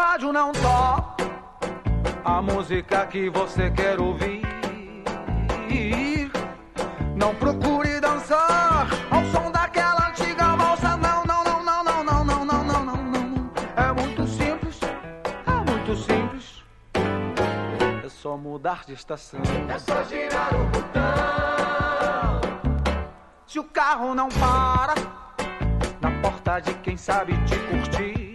rádio não toca a música que você quer ouvir, não procure dançar ao som daquela antiga valsa. Não, não, não, não, não, não, não, não, não, não, não. É muito simples, é muito simples. É só mudar de estação. É só girar o botão. Se o carro não para na porta de quem sabe te curtir,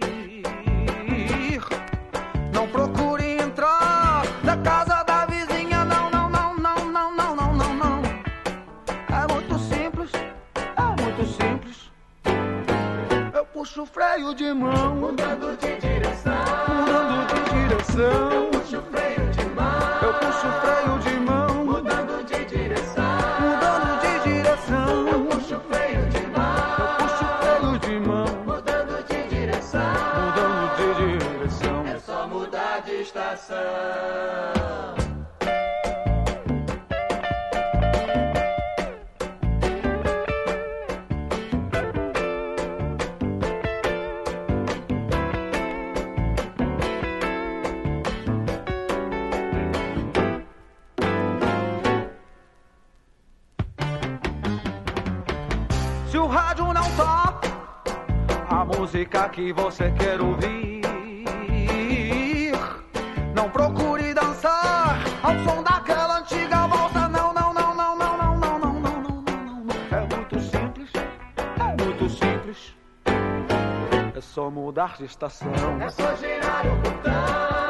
não procure entrar na casa da vizinha. Não, não, não, não, não, não, não, não, não. É muito simples, é muito simples. Eu puxo o freio de mão, Mudando de direção. mudando de direção. Puxa o freio de mão. Eu puxo o freio de mão, Mudando de direção. mudando de direção. Puxa o freio de mão. Eu puxo o freio de mão, Mudando de direção. mudando de direção. É só mudar de estação. Se o rádio não toca a música que você quer ouvir, não procure dançar ao som daquela antiga valsa. Não, não, não, não, não, não, não, não, não, não, não, não. É muito simples, é muito simples. É só mudar de estação. É só girar o botão.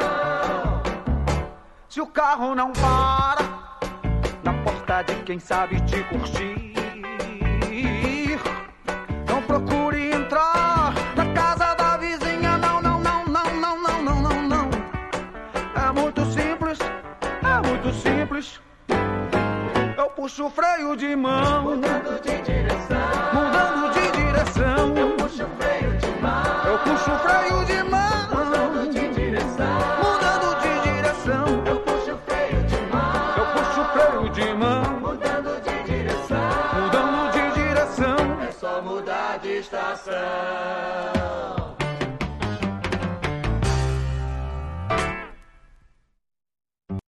Se o carro não para na porta de quem sabe te curtir, não procure entrar na casa da vizinha. Não, não, não, não, não, não, não, não, não. É muito simples, é muito simples. Eu puxo o freio de mão, Mudando de direção. mudando de direção. Puxa o freio de mão. Eu puxo o freio de mão, Mudando de direção. mudando de direção. Eu puxo o freio de mão. Eu puxo o freio de mão, Mudando de direção. mudando de direção. É só mudar de estação.